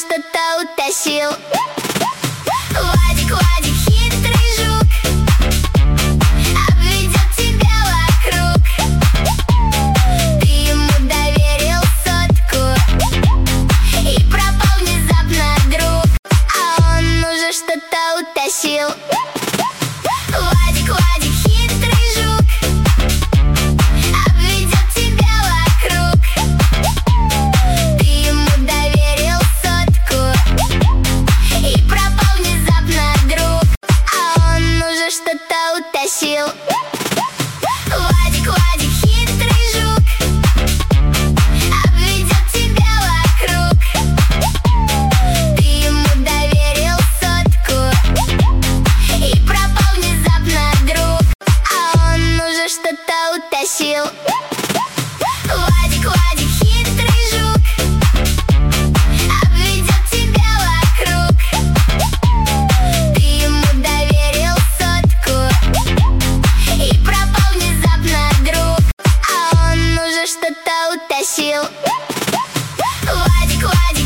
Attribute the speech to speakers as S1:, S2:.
S1: что-то утащил. Вадик, Вадик, хитрый жук, обведет тебя вокруг. Ты ему доверил сотку и пропал внезапно друг, а он уже что-то утащил. Вадик, Вадик, хитрый жук, обведет тебя вокруг. Ты ему доверил сотку и пропал внезапно друг, а он уже что-то утащил. Вадик, Вадик, хитрый жук, обведет тебя вокруг. Ты ему доверил сотку и пропал внезапно друг, а он уже что-то утащил. Вадик, Вадик, хитрый жук, обведет тебя вокруг. Ты ему доверил сотку и пропал внезапно друг, а он уже что-то утащил. Вадик, Вадик,